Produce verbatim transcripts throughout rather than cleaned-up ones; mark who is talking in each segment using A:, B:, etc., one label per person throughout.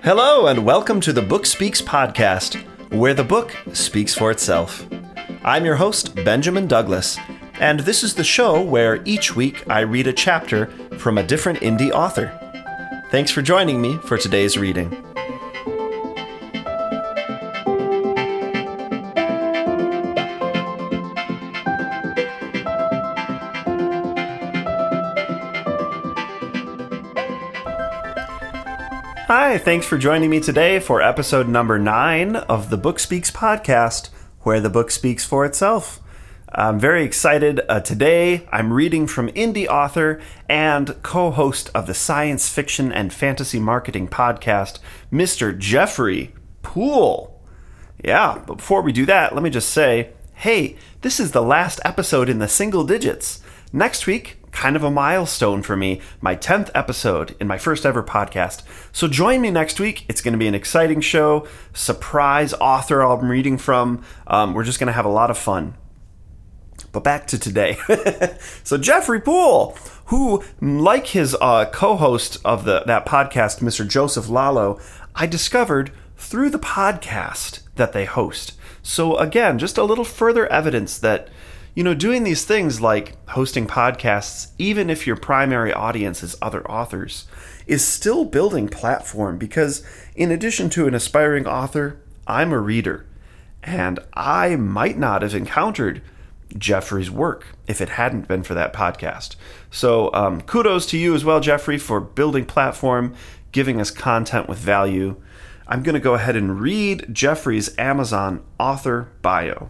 A: Hello, and welcome to the Book Speaks podcast, where the book speaks for itself. I'm your host, Benjamin Douglas, and this is the show where each week I read a chapter from a different indie author. Thanks for joining me for today's reading. Hi, thanks for joining me today for episode number nine of the Book Speaks podcast, where the book speaks for itself. I'm very excited. Uh, today, I'm reading from indie author and co-host of the science fiction and fantasy marketing podcast, Mister Jeffrey Poole. Yeah, but before we do that, let me just say, hey, this is the last episode in the single digits. Next week, kind of a milestone for me, my tenth episode in my first ever podcast. So join me next week. It's going to be an exciting show, surprise author I'm reading from. Um, we're just going to have a lot of fun. But back to today. So Jeffrey Poole, who, like his uh, co-host of the that podcast, Mister Joseph Lalo, I discovered through the podcast that they host. So again, just a little further evidence that, you know, doing these things like hosting podcasts, even if your primary audience is other authors, is still building platform because in addition to an aspiring author, I'm a reader. And I might not have encountered Jeffrey's work if it hadn't been for that podcast. So um, kudos to you as well, Jeffrey, for building platform, giving us content with value. I'm going to go ahead and read Jeffrey's Amazon author bio.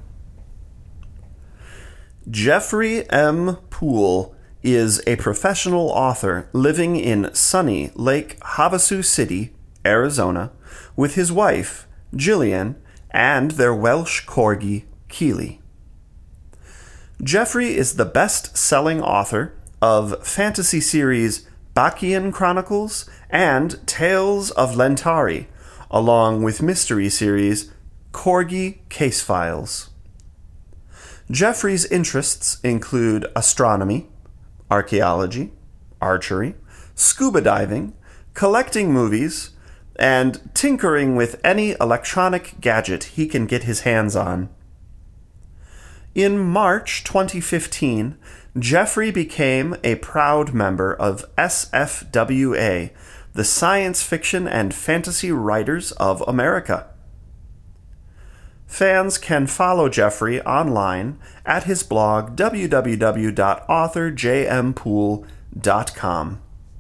A: Jeffrey M. Poole is a professional author living in sunny Lake Havasu City, Arizona, with his wife, Jillian, and their Welsh corgi, Keely. Jeffrey is the best-selling author of fantasy series Bacchian Chronicles and Tales of Lentari, along with mystery series Corgi Case Files. Jeffrey's interests include astronomy, archaeology, archery, scuba diving, collecting movies, and tinkering with any electronic gadget he can get his hands on. In March twenty fifteen, Jeffrey became a proud member of S F W A, the Science Fiction and Fantasy Writers of America. Fans can follow Jeffrey online at his blog w w w dot author j m poole dot com.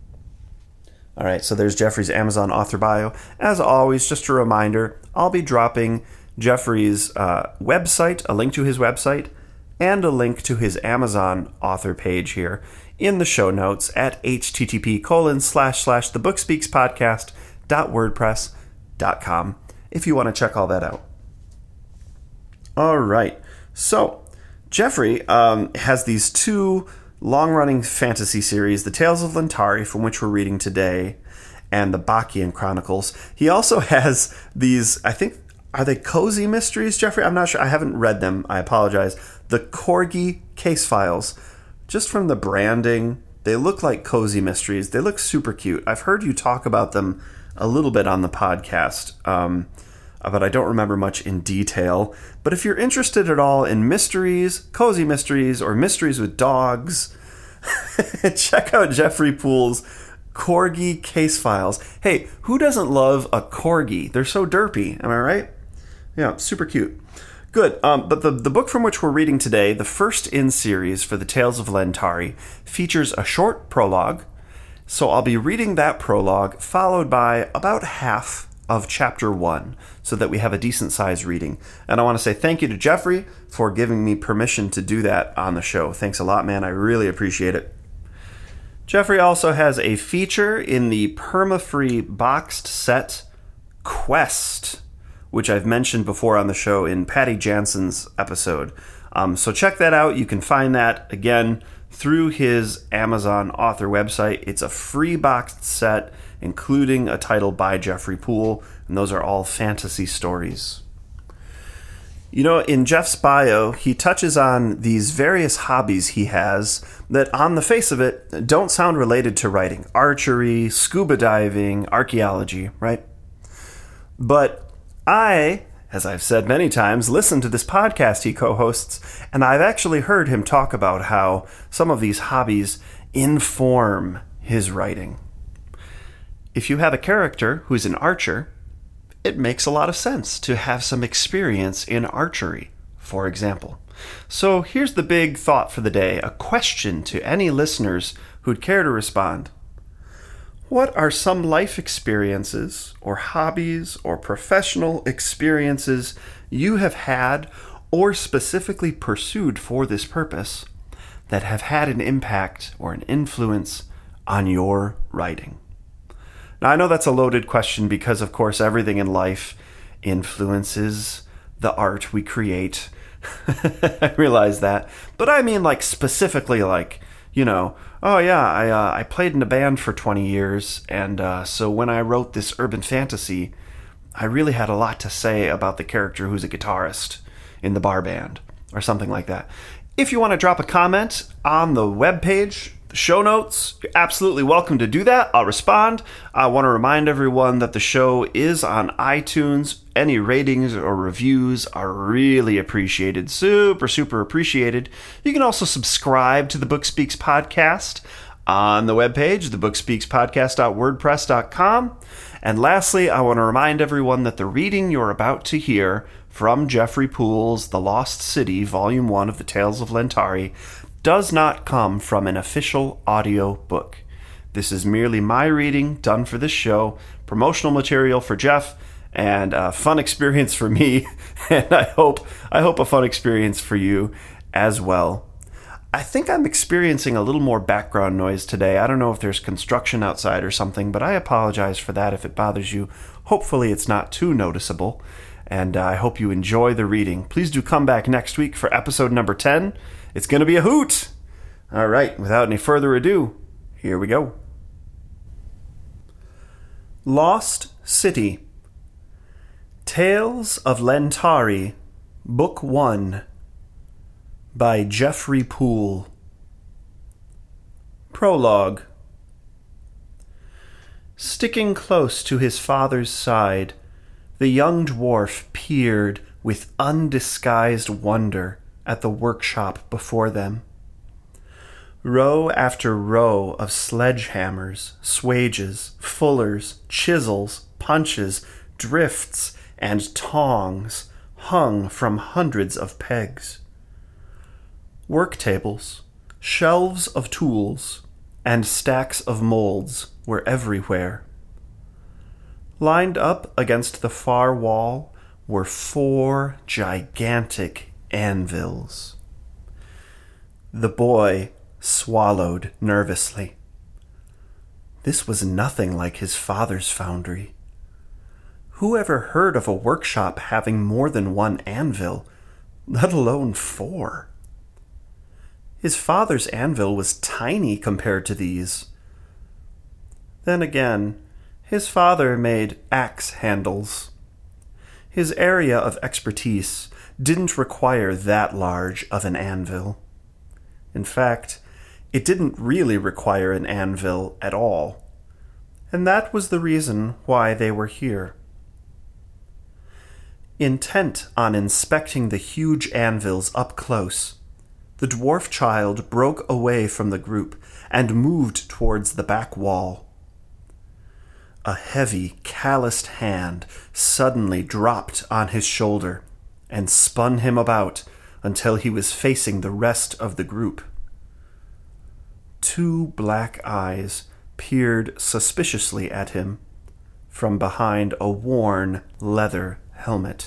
A: All right, so there's Jeffrey's Amazon author bio. As always, just a reminder, I'll be dropping Jeffrey's uh, website, a link to his website, and a link to his Amazon author page here in the show notes at http colon slash slash thebookspeakspodcast dot wordpress dot com if you want to check all that out. All right, so Jeffrey um, has these two long-running fantasy series, the Tales of Lentari, from which we're reading today, and the Bacchian Chronicles. He also has these, I think, are they cozy mysteries, Jeffrey? I'm not sure. I haven't read them. I apologize. The Corgi Case Files. Just from the branding, they look like cozy mysteries. They look super cute. I've heard you talk about them a little bit on the podcast, um, but I don't remember much in detail. But if you're interested at all in mysteries, cozy mysteries, or mysteries with dogs, check out Jeffrey Poole's Corgi Case Files. Hey, who doesn't love a corgi? They're so derpy, am I right? Yeah, super cute. Good. Um, but the, the book from which we're reading today, the first in series for the Tales of Lentari, features a short prologue. So I'll be reading that prologue, followed by about half of chapter one, so that we have a decent-sized reading. And I want to say thank you to Jeffrey for giving me permission to do that on the show. Thanks a lot, man. I really appreciate it. Jeffrey also has a feature in the perma-free boxed set Quest, which I've mentioned before on the show in Patty Jansen's episode. Um, so check that out. You can find that, again, through his Amazon author website. It's a free boxed set, including a title by Jeffrey Poole, and those are all fantasy stories. You know, in Jeff's bio, he touches on these various hobbies he has that, on the face of it, don't sound related to writing. Archery, scuba diving, archaeology, right? But I, as I've said many times, listen to this podcast he co-hosts, and I've actually heard him talk about how some of these hobbies inform his writing. If you have a character who's an archer, it makes a lot of sense to have some experience in archery, for example. So here's the big thought for the day, a question to any listeners who'd care to respond. What are some life experiences or hobbies or professional experiences you have had or specifically pursued for this purpose that have had an impact or an influence on your writing? Now, I know that's a loaded question because, of course, everything in life influences the art we create. I realize that. But I mean, like, specifically, like, you know, oh, yeah, I uh, I played in a band for twenty years, and uh, so when I wrote this urban fantasy, I really had a lot to say about the character who's a guitarist in the bar band, or something like that. If you want to drop a comment on the webpage, the show notes, you're absolutely welcome to do that. I'll respond. I want to remind everyone that the show is on iTunes. Any ratings or reviews are really appreciated. Super, super appreciated. You can also subscribe to the Book Speaks podcast on the webpage, the book speaks podcast dot wordpress dot com. And lastly, I want to remind everyone that the reading you're about to hear from Jeffrey Poole's The Lost City, Volume one of the Tales of Lentari, does not come from an official audio book. This is merely my reading done for this show, promotional material for Jeff, and a fun experience for me, and I hope I hope a fun experience for you as well. I think I'm experiencing a little more background noise today. I don't know if there's construction outside or something, but I apologize for that if it bothers you. Hopefully it's not too noticeable, and I hope you enjoy the reading. Please do come back next week for episode number ten. It's going to be a hoot! All right, without any further ado, here we go. Lost City. Tales of Lentari, Book one, by Jeffrey Poole. Prologue. Sticking close to his father's side, the young dwarf peered with undisguised wonder at the workshop before them. Row after row of sledgehammers, swages, fullers, chisels, punches, drifts, and tongs hung from hundreds of pegs. Work tables, shelves of tools, and stacks of molds were everywhere. Lined up against the far wall were four gigantic anvils. The boy swallowed nervously. This was nothing like his father's foundry. Who ever heard of a workshop having more than one anvil, let alone four? His father's anvil was tiny compared to these. Then again, his father made axe handles. His area of expertise didn't require that large of an anvil. In fact, it didn't really require an anvil at all. And that was the reason why they were here. Intent on inspecting the huge anvils up close, the dwarf child broke away from the group and moved towards the back wall. A heavy, calloused hand suddenly dropped on his shoulder and spun him about until he was facing the rest of the group. Two black eyes peered suspiciously at him from behind a worn leather helmet.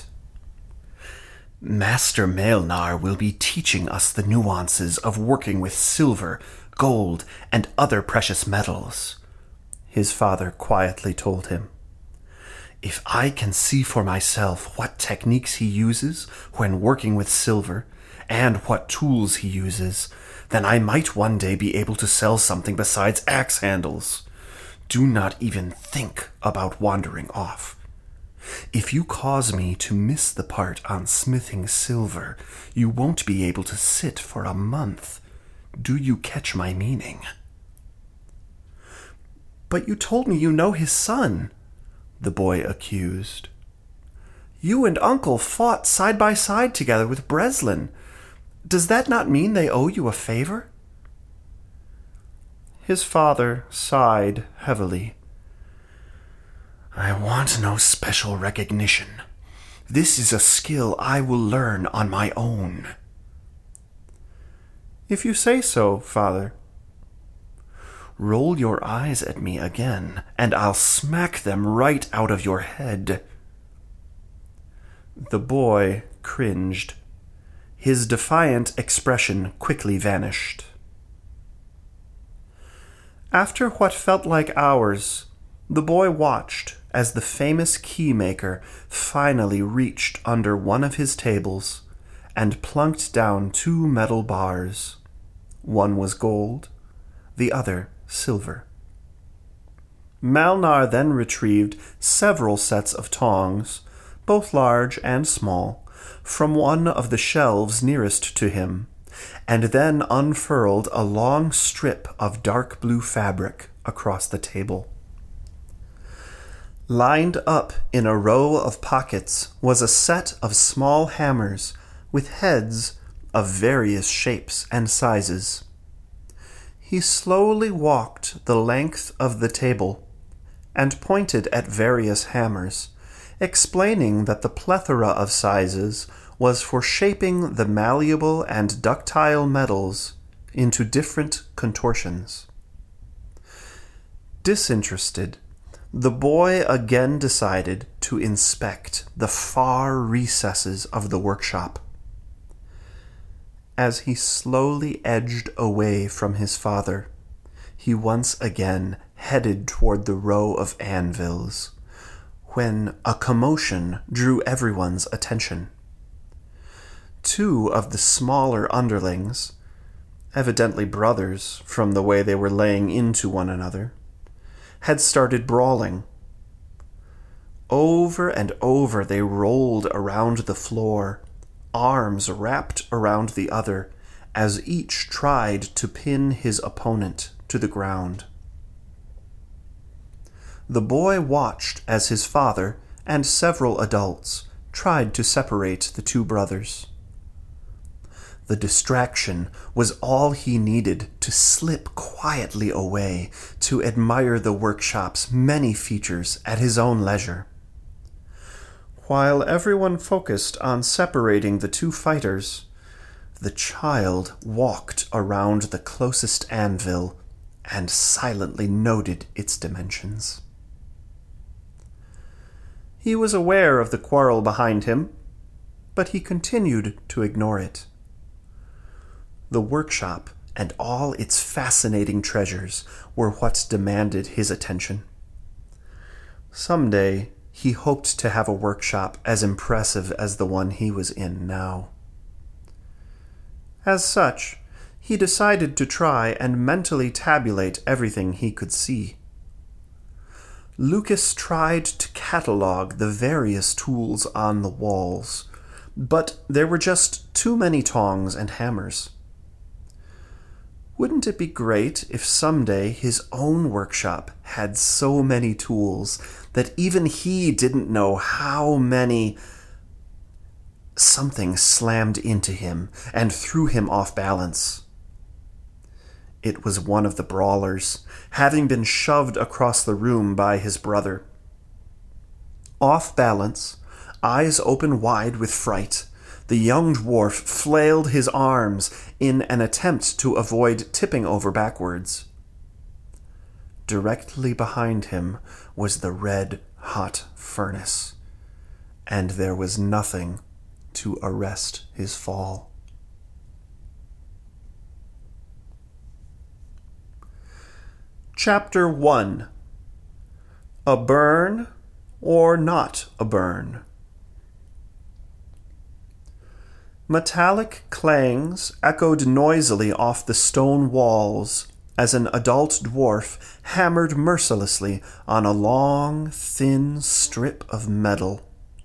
A: Master Maelnar will be teaching us the nuances of working with silver, gold, and other precious metals, his father quietly told him. If I can see for myself what techniques he uses when working with silver, and what tools he uses, then I might one day be able to sell something besides axe handles. Do not even think about wandering off. If you cause me to miss the part on smithing silver, you won't be able to sit for a month. Do you catch my meaning? But you told me you know his son, the boy accused. You and Uncle fought side by side together with Breslin. Does that not mean they owe you a favor?" His father sighed heavily. "I want no special recognition. This is a skill I will learn on my own." "If you say so, father." "Roll your eyes at me again, and I'll smack them right out of your head." The boy cringed. His defiant expression quickly vanished. After what felt like hours, the boy watched as the famous keymaker finally reached under one of his tables and plunked down two metal bars. One was gold, the other silver. Malnar then retrieved several sets of tongs, both large and small, from one of the shelves nearest to him, and then unfurled a long strip of dark blue fabric across the table. Lined up in a row of pockets was a set of small hammers with heads of various shapes and sizes. He slowly walked the length of the table and pointed at various hammers, explaining that the plethora of sizes was for shaping the malleable and ductile metals into different contortions. Disinterested, the boy again decided to inspect the far recesses of the workshop. As he slowly edged away from his father, he once again headed toward the row of anvils, when a commotion drew everyone's attention. Two of the smaller underlings, evidently brothers from the way they were laying into one another, had started brawling. Over and over they rolled around the floor, arms wrapped around the other, as each tried to pin his opponent to the ground. The boy watched as his father and several adults tried to separate the two brothers. The distraction was all he needed to slip quietly away to admire the workshop's many features at his own leisure. While everyone focused on separating the two fighters, the child walked around the closest anvil and silently noted its dimensions. He was aware of the quarrel behind him, but he continued to ignore it. The workshop and all its fascinating treasures were what demanded his attention. Someday, he hoped to have a workshop as impressive as the one he was in now. As such, he decided to try and mentally tabulate everything he could see. Lucas tried to catalog the various tools on the walls, but there were just too many tongs and hammers. Wouldn't it be great if someday his own workshop had so many tools that even he didn't know how many? Something slammed into him and threw him off balance. It was one of the brawlers, having been shoved across the room by his brother. Off balance, eyes open wide with fright, the young dwarf flailed his arms in an attempt to avoid tipping over backwards. Directly behind him was the red-hot furnace, and there was nothing to arrest his fall. Chapter one. A burn or not a burn? Metallic clangs echoed noisily off the stone walls as an adult dwarf hammered mercilessly on a long, thin strip of metal.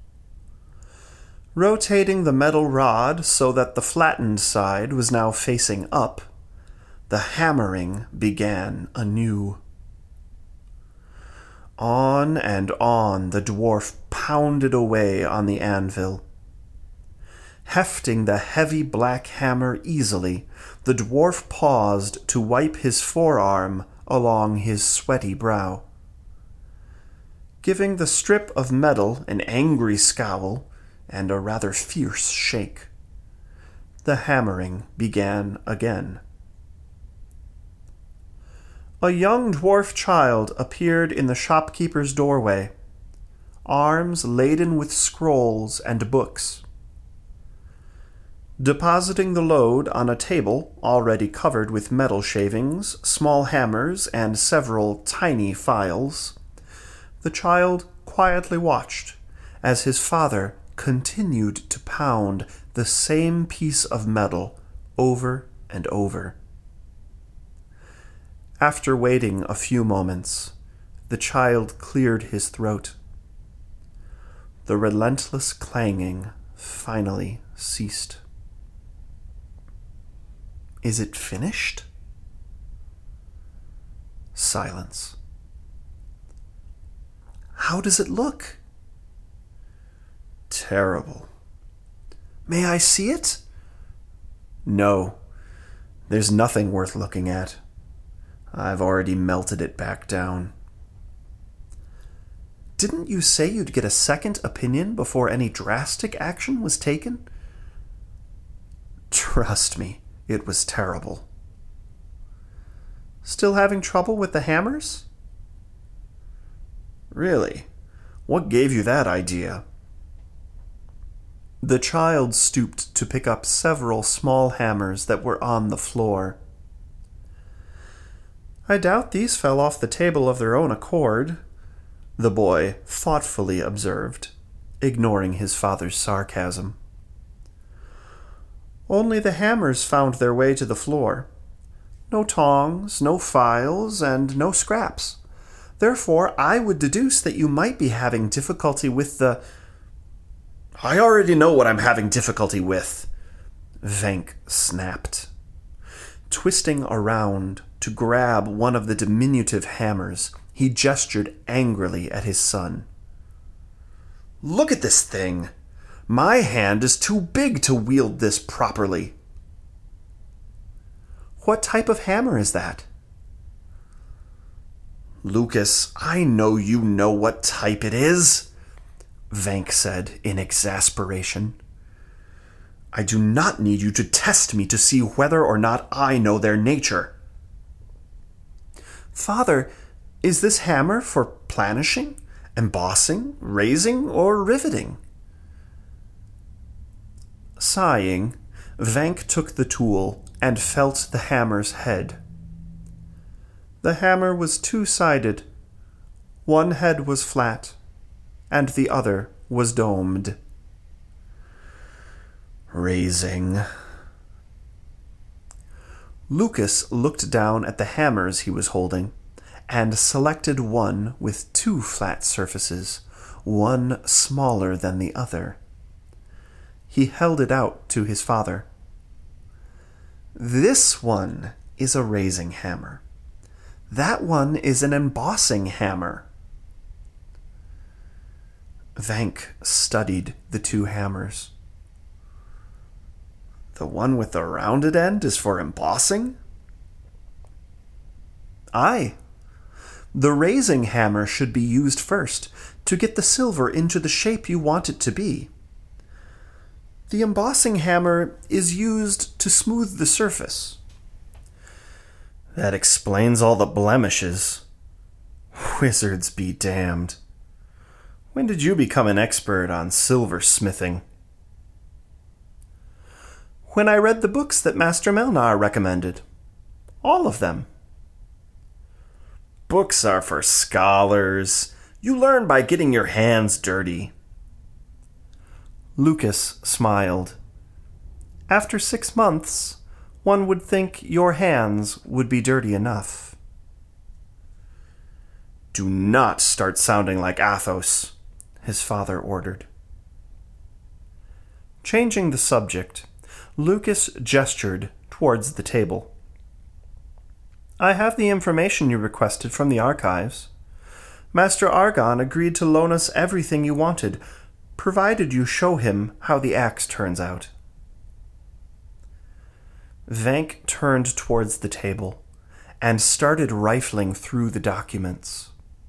A: Rotating the metal rod so that the flattened side was now facing up, the hammering began anew. On and on the dwarf pounded away on the anvil. Hefting the heavy black hammer easily, the dwarf paused to wipe his forearm along his sweaty brow. Giving the strip of metal an angry scowl and a rather fierce shake, the hammering began again. A young dwarf child appeared in the shopkeeper's doorway, arms laden with scrolls and books. Depositing the load on a table already covered with metal shavings, small hammers, and several tiny files, the child quietly watched as his father continued to pound the same piece of metal over and over. After waiting a few moments, the child cleared his throat. The relentless clanging finally ceased. "Is it finished?" Silence. "How does it look?" "Terrible." "May I see it?" "No. There's nothing worth looking at. I've already melted it back down." "Didn't you say you'd get a second opinion before any drastic action was taken?" "Trust me, it was terrible." "Still having trouble with the hammers?" "Really? What gave you that idea?" The child stooped to pick up several small hammers that were on the floor. "I doubt these fell off the table of their own accord," the boy thoughtfully observed, ignoring his father's sarcasm. "Only the hammers found their way to the floor. No tongs, no files, and no scraps. Therefore, I would deduce that you might be having difficulty with the—" "I already know what I'm having difficulty with," Venk snapped. Twisting around to grab one of the diminutive hammers, he gestured angrily at his son. "Look at this thing! My hand is too big to wield this properly." "What type of hammer is that?" "Lucas, I know you know what type it is," Venk said in exasperation. "I do not need you to test me to see whether or not I know their nature." "Father, is this hammer for planishing, embossing, raising, or riveting?" Sighing, Venk took the tool and felt the hammer's head. The hammer was two-sided. One head was flat, and the other was domed. "Raising." Lucas looked down at the hammers he was holding and selected one with two flat surfaces, one smaller than the other. He held it out to his father. "This one is a raising hammer. That one is an embossing hammer." Venk studied the two hammers. "The one with the rounded end is for embossing?" "Aye. The raising hammer should be used first to get the silver into the shape you want it to be. The embossing hammer is used to smooth the surface." "That explains all the blemishes. Wizards be damned. When did you become an expert on silversmithing?" "When I read the books that Master Melnar recommended. All of them." "Books are for scholars. You learn by getting your hands dirty." Lucas smiled. "After six months, one would think your hands would be dirty enough." "Do not start sounding like Athos," his father ordered. Changing the subject, Lucas gestured towards the table. "I have the information you requested from the archives. Master Argon agreed to loan us everything you wanted, provided you show him how the axe turns out. Vank turned towards the table and started rifling through the documents.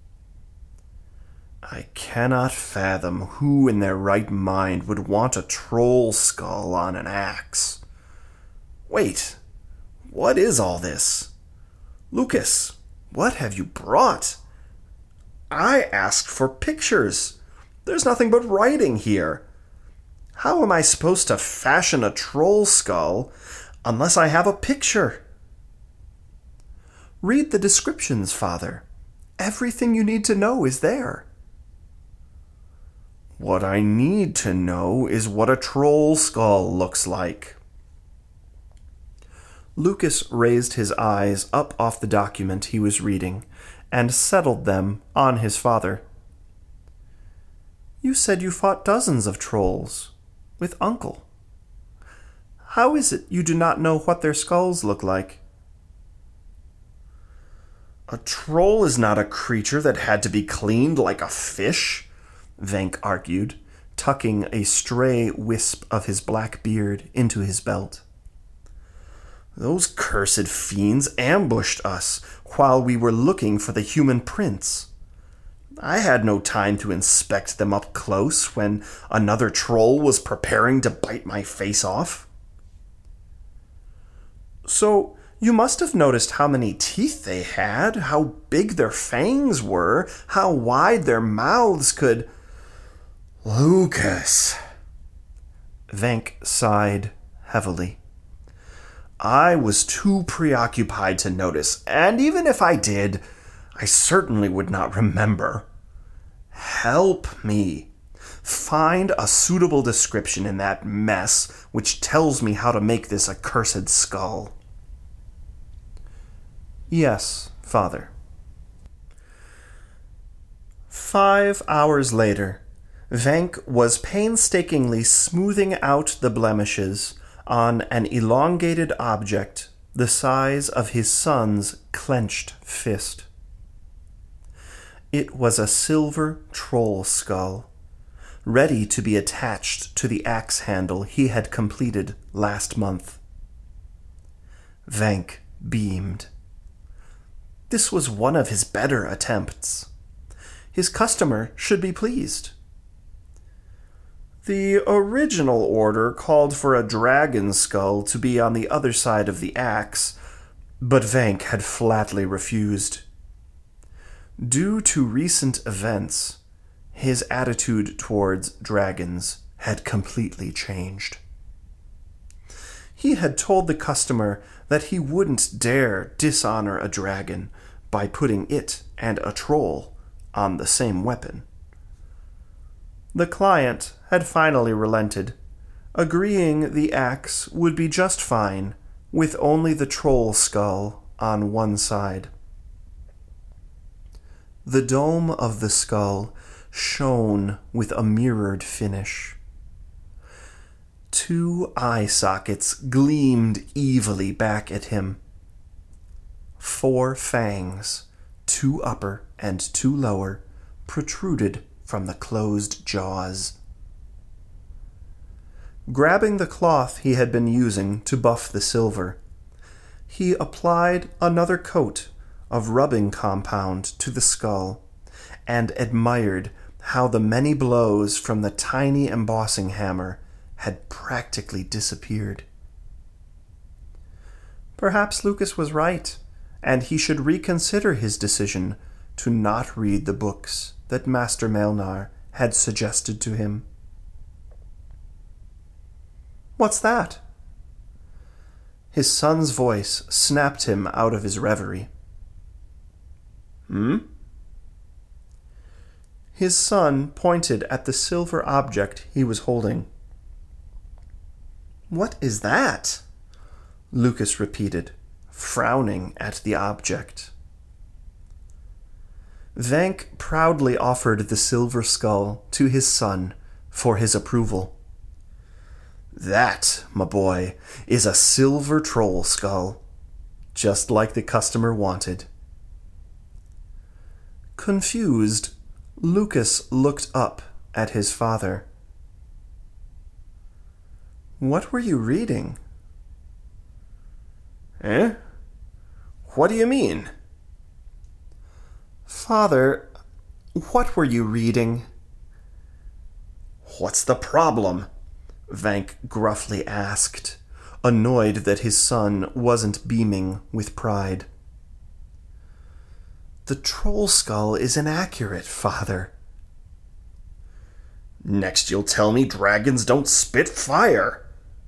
A: I cannot fathom who in their right mind would want a troll skull on an axe. Wait, what is all this? Lucas, what have you brought? I asked for pictures. There's nothing but writing here. How am I supposed to fashion a troll skull unless I have a picture? Read the descriptions, Father. Everything you need to know is there. What I need to know is what a troll skull looks like. Lucas raised his eyes up off the document he was reading and settled them on his father. You said you fought dozens of trolls with Uncle. How is it you do not know what their skulls look like? A troll is not a creature that had to be cleaned like a fish, Vank argued, tucking a stray wisp of his black beard into his belt. Those cursed fiends ambushed us while we were looking for the human prince. I had no time to inspect them up close when another troll was preparing to bite my face off. So, you must have noticed how many teeth they had, how big their fangs were, how wide their mouths could... Lucas! Vank sighed heavily. I was too preoccupied to notice, and even if I did, I certainly would not remember. Help me. Find a suitable description in that mess which tells me how to make this accursed skull. Yes, Father. Five hours later, Vank was painstakingly smoothing out the blemishes on an elongated object the size of his son's clenched fist. It was a silver troll skull, ready to be attached to the axe handle he had completed last month. Vank beamed. This was one of his better attempts. His customer should be pleased. The original order called for a dragon skull to be on the other side of the axe, but Vank had flatly refused. Due to recent events, his attitude towards dragons had completely changed. He had told the customer that he wouldn't dare dishonor a dragon by putting it and a troll on the same weapon. The client had finally relented, agreeing the axe would be just fine with only the troll skull on one side. The dome of the skull shone with a mirrored finish. Two eye sockets gleamed evilly back at him. Four fangs, two upper and two lower, protruded from the closed jaws. Grabbing the cloth he had been using to buff the silver, he applied another coat of rubbing compound to the skull and admired how the many blows from the tiny embossing hammer had practically disappeared. Perhaps Lucas was right, and he should reconsider his decision to not read the books that Master Melnar had suggested to him. What's that? His son's voice snapped him out of his reverie. Hmm? His son pointed at the silver object he was holding. What is that? Lucas repeated, frowning at the object. Vank proudly offered the silver skull to his son for his approval. That, my boy, is a silver troll skull, just like the customer wanted. Confused, Lucas looked up at his father. "What were you reading?"
B: Eh? What do you mean?
A: "Father, what were you reading?"
B: "What's the problem?"
A: Vank gruffly asked, annoyed that his son wasn't beaming with pride. "The troll skull is inaccurate, Father."
B: "Next you'll tell me dragons don't spit fire."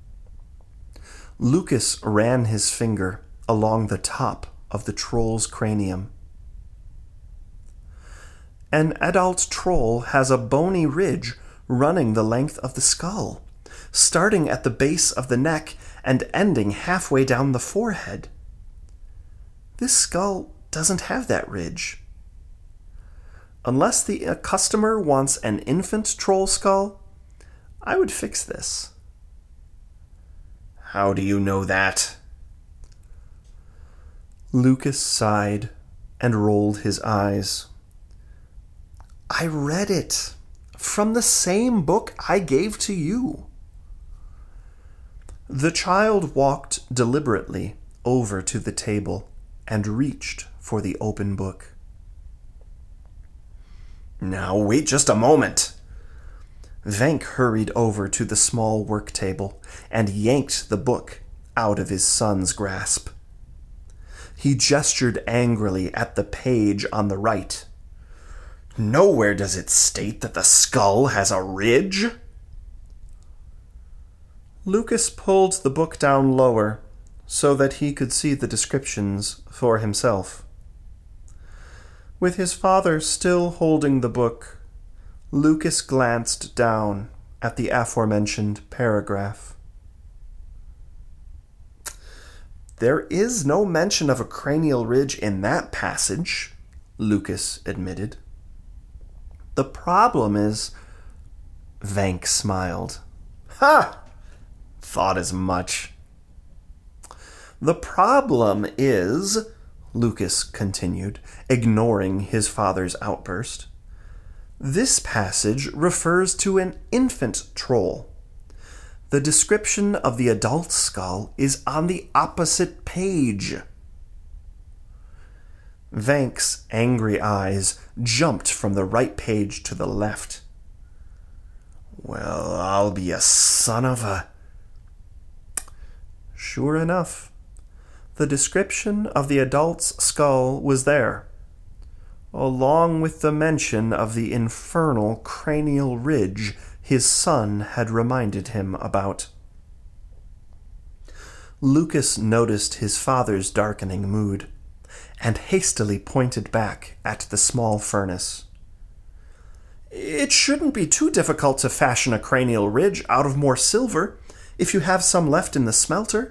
A: Lucas ran his finger along the top of the troll's cranium. "An adult troll has a bony ridge running the length of the skull, starting at the base of the neck and ending halfway down the forehead. This skull doesn't have that ridge. Unless the customer wants an infant troll skull, I would fix this."
B: "How do you know that?"
A: Lucas sighed and rolled his eyes. "I read it from the same book I gave to you." The child walked deliberately over to the table and reached for the open book.
B: "Now wait just a moment."
A: Vank hurried over to the small work table and yanked the book out of his son's grasp. He gestured angrily at the page on the right.
B: "Nowhere does it state that the skull has a ridge."
A: Lucas pulled the book down lower so that he could see the descriptions for himself. With his father still holding the book, Lucas glanced down at the aforementioned paragraph. "There is no mention of a cranial ridge in that passage," Lucas admitted. "The problem is..." Vank smiled.
B: "Ha! Thought as much."
A: "The problem is," Lucas continued, ignoring his father's outburst, "this passage refers to an infant troll. The description of the adult skull is on the opposite page." Vank's angry eyes jumped from the right page to the left.
B: "Well, I'll be a son of a..."
A: Sure enough, the description of the adult's skull was there, along with the mention of the infernal cranial ridge his son had reminded him about. Lucas noticed his father's darkening mood, and hastily pointed back at the small furnace. "It shouldn't be too difficult to fashion a cranial ridge out of more silver, if you have some left in the smelter."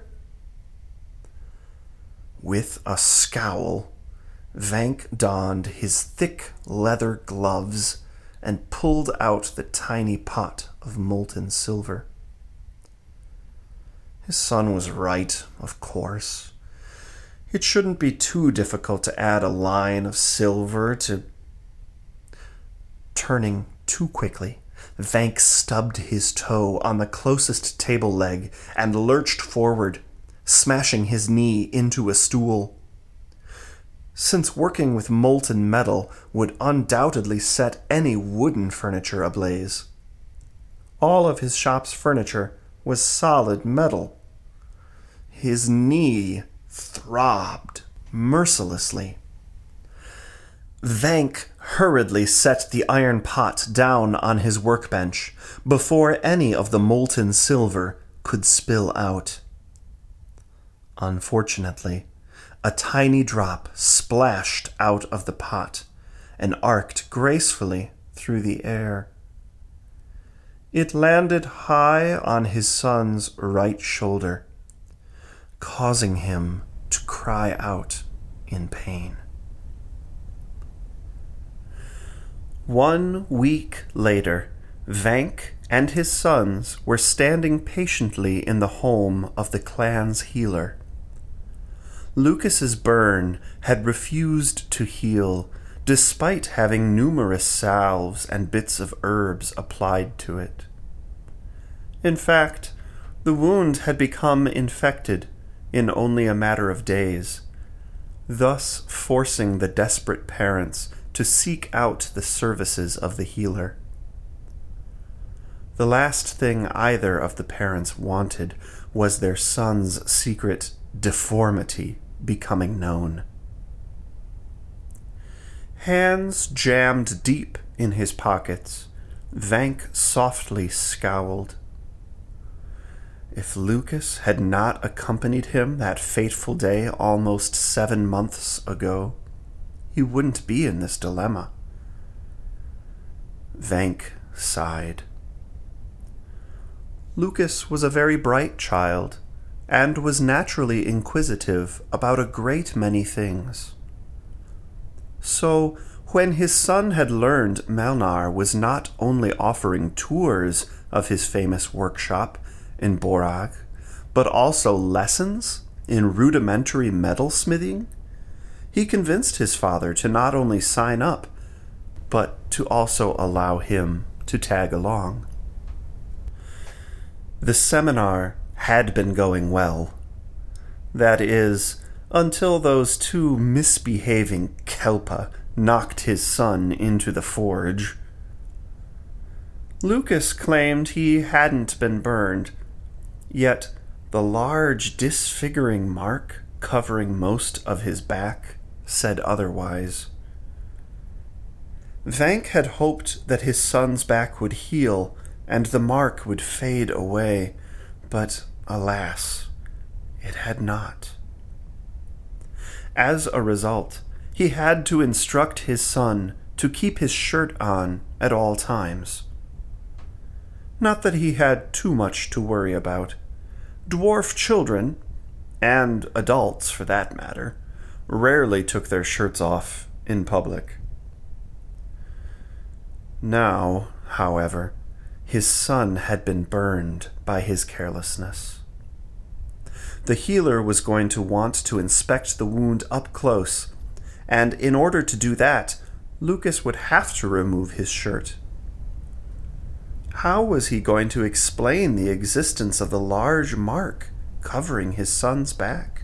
A: With a scowl, Vank donned his thick leather gloves and pulled out the tiny pot of molten silver. His son was right, of course. It shouldn't be too difficult to add a line of silver to... Turning too quickly, Vank stubbed his toe on the closest table leg and lurched forward, smashing his knee into a stool. Since working with molten metal would undoubtedly set any wooden furniture ablaze, all of his shop's furniture was solid metal. His knee throbbed mercilessly. Vank hurriedly set the iron pot down on his workbench before any of the molten silver could spill out. Unfortunately, a tiny drop splashed out of the pot and arced gracefully through the air. It landed high on his son's right shoulder, causing him to cry out in pain. One week later, Vank and his sons were standing patiently in the home of the clan's healer. Lucas's burn had refused to heal despite having numerous salves and bits of herbs applied to it. In fact, the wound had become infected in only a matter of days, thus forcing the desperate parents to seek out the services of the healer. The last thing either of the parents wanted was their son's secret deformity becoming known. Hands jammed deep in his pockets, Vank softly scowled. If Lucas had not accompanied him that fateful day almost seven months ago, he wouldn't be in this dilemma. Vank sighed. Lucas was a very bright child, and was naturally inquisitive about a great many things. So, when his son had learned Melnar was not only offering tours of his famous workshop in Borag, but also lessons in rudimentary metalsmithing, he convinced his father to not only sign up, but to also allow him to tag along. The seminar had been going well. That is, until those two misbehaving Kelpa knocked his son into the forge. Lucas claimed he hadn't been burned, yet the large disfiguring mark covering most of his back said otherwise. Vank had hoped that his son's back would heal and the mark would fade away, but alas, it had not. As a result, he had to instruct his son to keep his shirt on at all times. Not that he had too much to worry about. Dwarf children, and adults for that matter, rarely took their shirts off in public. Now, however, his son had been burned by his carelessness. The healer was going to want to inspect the wound up close, and in order to do that, Lucas would have to remove his shirt. How was he going to explain the existence of the large mark covering his son's back?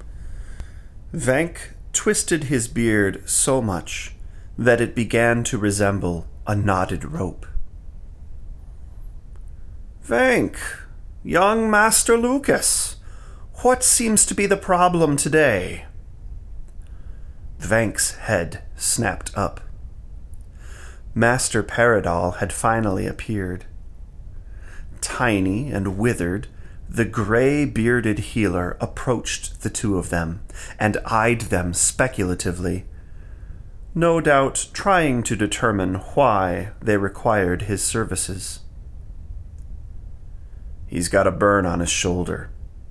A: Vank twisted his beard so much that it began to resemble a knotted rope. Vank, young Master Lucas, what seems to be the problem today? Vank's head snapped up. Master Paradol had finally appeared. Tiny and withered, the gray-bearded healer approached the two of them and eyed them speculatively, no doubt trying to determine why they required his services. He's got a burn on his shoulder.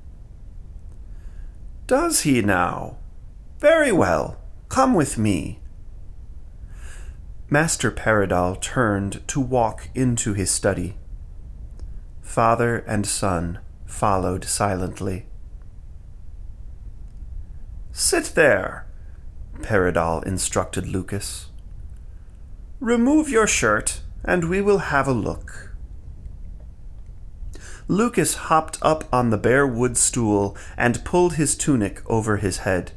A: Does he now? Very well. Come with me. Master Paradol turned to walk into his study. Father and son followed silently. Sit there, Paradol instructed Lucas. Remove your shirt, and we will have a look. Lucas hopped up on the bare wood stool and pulled his tunic over his head.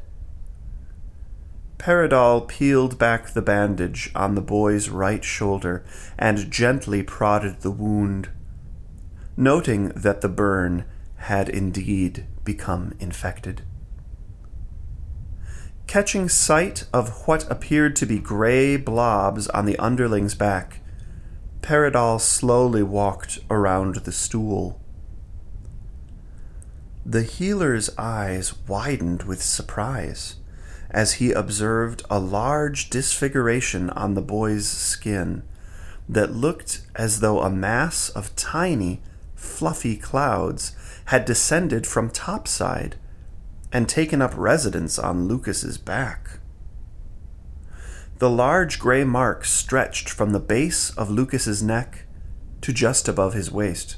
A: Paradol peeled back the bandage on the boy's right shoulder and gently prodded the wound, noting that the burn had indeed become infected. Catching sight of what appeared to be gray blobs on the underling's back, Paradol slowly walked around the stool. The healer's eyes widened with surprise as he observed a large disfiguration on the boy's skin that looked as though a mass of tiny, fluffy clouds had descended from topside and taken up residence on Lucas's back. The large gray mark stretched from the base of Lucas's neck to just above his waist.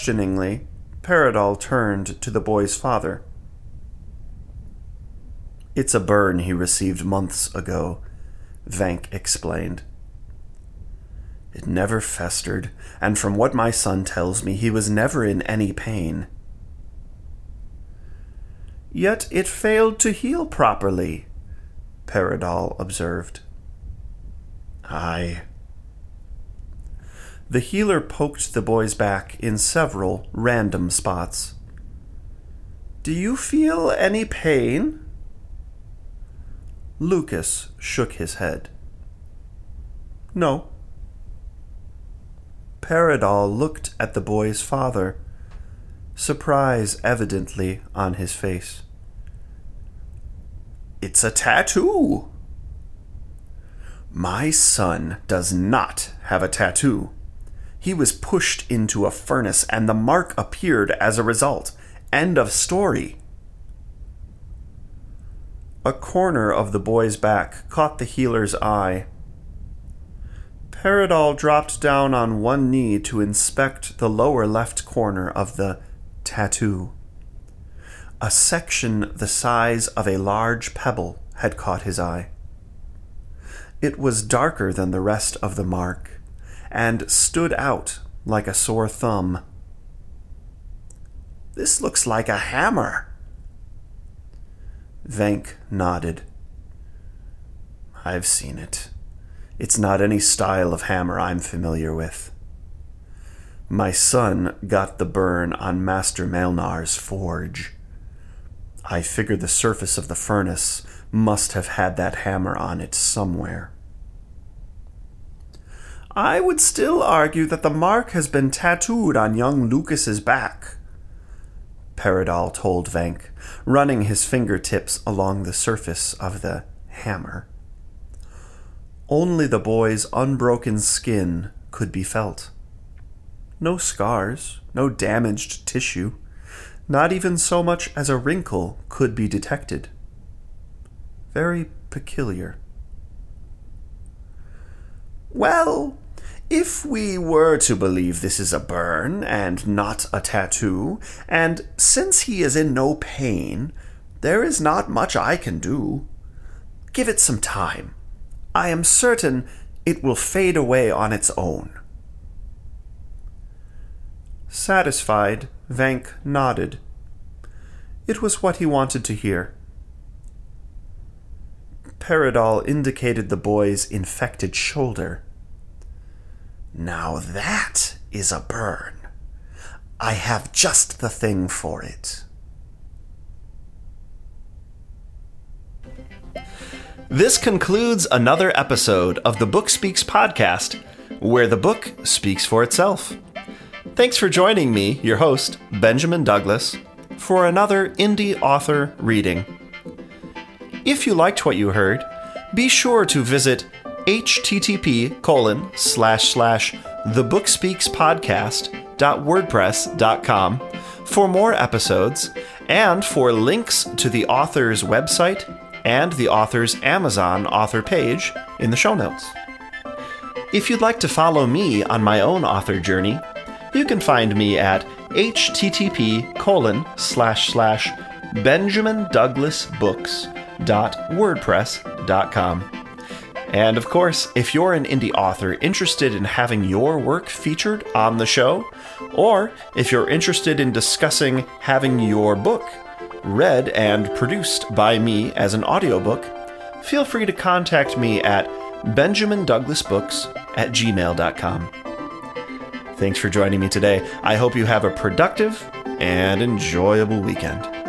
A: Questioningly, Paradol turned to the boy's father. It's a burn he received months ago, Vank explained. It never festered, and from what my son tells me, he was never in any pain. Yet it failed to heal properly, Peridal observed. Aye. The healer poked the boy's back in several random spots. Do you feel any pain? Lucas shook his head. No. Peridal looked at the boy's father, surprise evidently on his face. It's a tattoo. My son does not have a tattoo. He was pushed into a furnace and the mark appeared as a result. End of story. A corner of the boy's back caught the healer's eye. Peridal dropped down on one knee to inspect the lower left corner of the tattoo. A section the size of a large pebble had caught his eye. It was darker than the rest of the mark, and stood out like a sore thumb. This looks like a hammer. Vank nodded. I've seen it. It's not any style of hammer I'm familiar with. My son got the burn on Master Melnar's forge. I figure the surface of the furnace must have had that hammer on it somewhere. I would still argue that the mark has been tattooed on young Lucas's back, Peridal told Vank, running his fingertips along the surface of the hammer. Only the boy's unbroken skin could be felt. No scars, no damaged tissue, not even so much as a wrinkle could be detected. Very peculiar. Well, if we were to believe this is a burn and not a tattoo, and since he is in no pain, there is not much I can do. Give it some time. I am certain it will fade away on its own. Satisfied, Vank nodded. It was what he wanted to hear. Peridal indicated the boy's infected shoulder. Now that is a burn. I have just the thing for it. This concludes another episode of the Book Speaks podcast, where the book speaks for itself. Thanks for joining me, your host, Benjamin Douglas, for another indie author reading. If you liked what you heard, be sure to visit http colon slash slash thebookspeakspodcast.wordpress.com for more episodes and for links to the author's website and the author's Amazon author page in the show notes. If you'd like to follow me on my own author journey, you can find me at http colon slash slash benjamindouglasbooks.wordpress.com. And of course, if you're an indie author interested in having your work featured on the show, or if you're interested in discussing having your book read and produced by me as an audiobook, feel free to contact me at benjamindouglasbooks at gmail dot com. Thanks for joining me today. I hope you have a productive and enjoyable weekend.